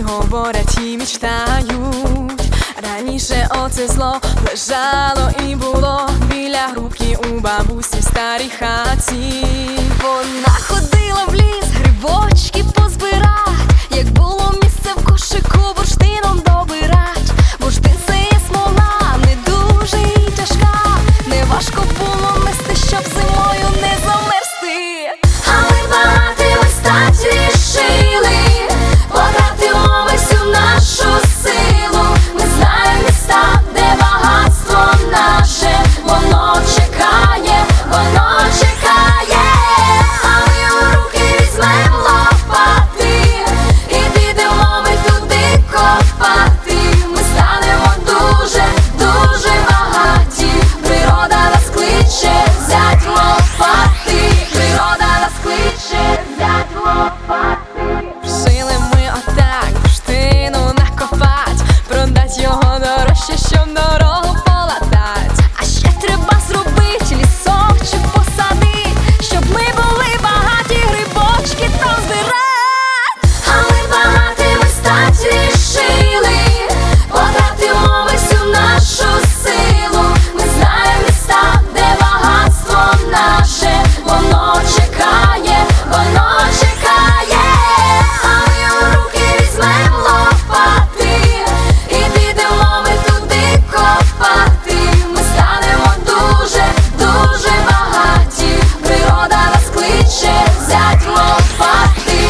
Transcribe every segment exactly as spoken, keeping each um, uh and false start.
Всі говорять і мечтають. Раніше оце зло лежало і було біля грубки у бабусі в старій хаті. Вона ходила в ліс грибочки позбирать, як було місце в кошику бурштином добирать. Бурштин це є смола, не дуже і тяжка, не важко було нести, щоб зимою не замерзти. А ми багаті ми стать рішили потратимо всю нашу силу. Ми знаємо міста, де багатство наше, воно чекає, воно чекає. А ми у руки візьмем лопати і підемо ми туди копати. Ми станемо дуже, дуже багаті. Природа нас кличе, взять лопати. Природа нас кличе, взять лопати. Рішили ми отак бурштину накопать, продать його дорожче, щоб дорогу полатать. А ще треба зробить лісок чи посадить, щоб ми були багаті, грибочки там збирать. А ми багаті ми стать рішили потратимо ми всю нашу силу. Ми знаємо міста, де багатство наше, воно чекає, воно чекає. А ми у руки візьмем лопати і підемо ми туди копати. Ми станемо дуже, дуже багаті. Природа нас кличе, взять лопати.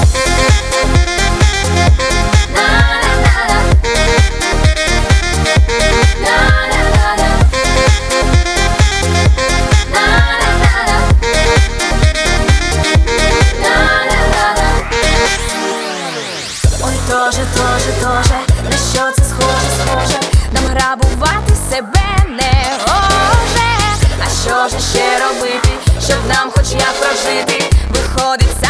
На-на-на-на. На-на-на-на. На-на-на-на. На-на-на-на. Ой, тоже, тоже, тоже, на що це схоже, схоже, нам грабувати себе не гоже. А що ж ще робити, щоб нам хоч як прожити? Виходить